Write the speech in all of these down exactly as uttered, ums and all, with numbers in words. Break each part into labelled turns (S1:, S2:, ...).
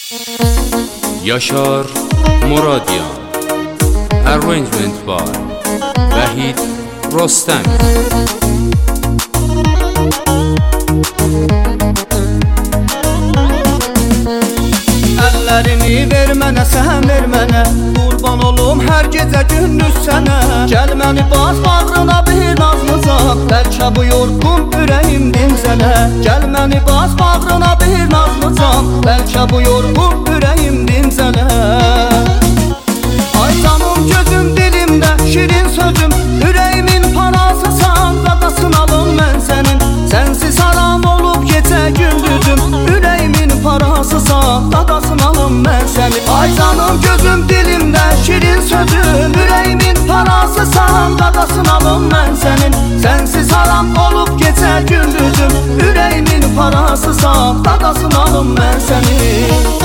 S1: Yaşar Muradyan. Arrangement by Vahid Rostam.
S2: Əllərimi ver mənə, sən ver mənə, qurban olum hər gecə gündüz sənə. Gəl məni bas bağrına bir nazlıcan, bəlkə bu yorğun ürəyim dincələ. Gəl məni bas bağrına bir nazlıcan, bəlkə bu yorğun ürəyim dincələ. Ay canım gözüm dilimdə şirin sözüm, ürəyimin parasısan, qadasın alım mən sənin. Sənsiz haram olub gecə gündüzüm, ürəyimin parasısan, qadasın alım mən sənin. Ay canım gözüm dilimdə şirin sözüm, ürəyimin parasısan, qadasın alım mən sənin. Sənsiz haram olub gecə gündüzüm, ürəyimin parasısan, qadasın alım mən sənin.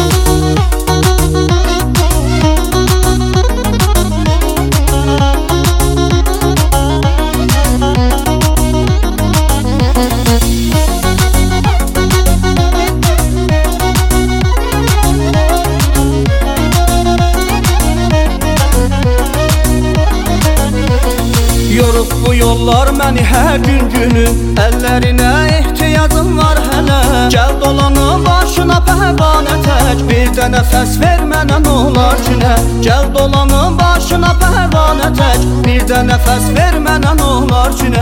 S2: Yorub bu yollar məni hər gün günü, əllərinə ehtiyacım var hələ. Gəl dolanım başına pəhvanə tək, bir də nəfəs ver mənə nolar günə. Gəl dolanım başına pəhvanə tək, bir də nəfəs ver mənə nolar günə.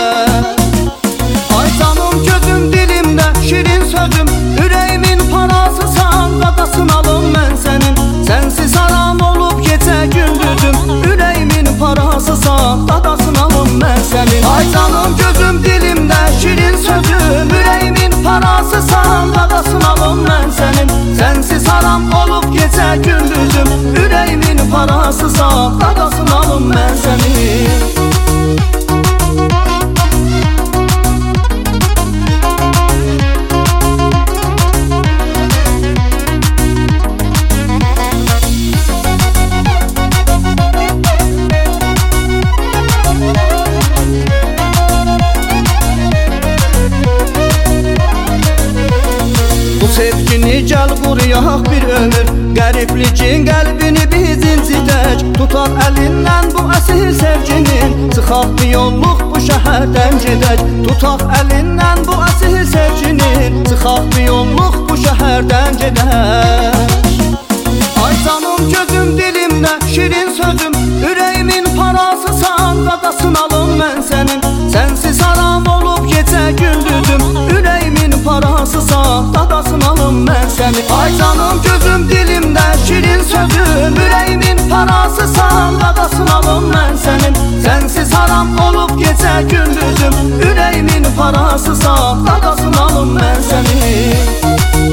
S2: Ay canım gözüm dilimdə şirin sözüm, ürəyimin parasısan, qadasın alım mən sənin. Sənsiz haram olub gecə gündüzüm, ürəyimin parasısan, qadasın alım mən sənin. Ay canım gözüm dilimdə şirin sözüm, ürəyimin parasısan, qadasın alım mən sənin. Sənsiz haram olub gecə gündüzüm, ürəyimin parasısan, qadasın alım mən sənin. Sevgini gəl quruyaq bir ömür, qəriblicin qəlbini biz incidək. Tutaq əlindən bu əsil sevginin, çıxaq bir yolluq bu şəhərdən gedək. Tutaq əlindən bu əsil sevginin, çıxaq bir yolluq bu şəhərdən gedək. Ay canım gözüm dilimdə şirin sözüm, ürəyimin parasısan, qadasın alım mən sənin. Sənsiz haram olub gecə gündüzüm, ürəyimin parasısan, qadasın alım mən sənin. Ay canım gözüm dilimdə şirin sözüm, ürəyimin parasısan, qadasın alım mən sənin. Sənsiz haram olub gecə gündüzüm, ürəyimin parasısan, qadasın alım mən sənin.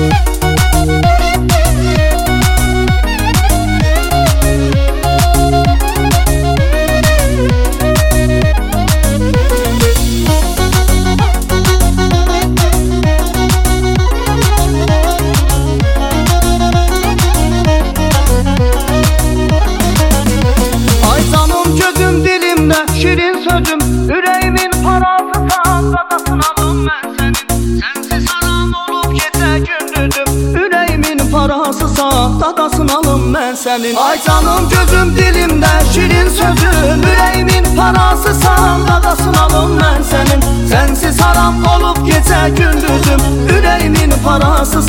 S2: Şirin sözüm, ürəyimin parasısan, qadasın alım mən sənin. Sənsiz haram olub gecə gündüzüm, ürəyimin parasısan, qadasın alım mən sənin. Ay canım gözüm dilimdə şirin sözüm, ürəyimin parasısan, qadasın alım mən sənin. Sənsiz haram olub gecə gündüzüm, ürəyimin parasısan.